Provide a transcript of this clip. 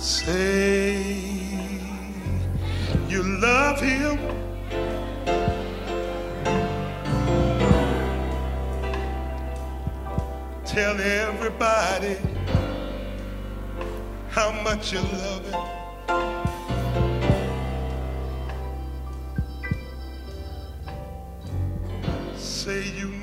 Say you love him. Tell everybody how much you love him. Say you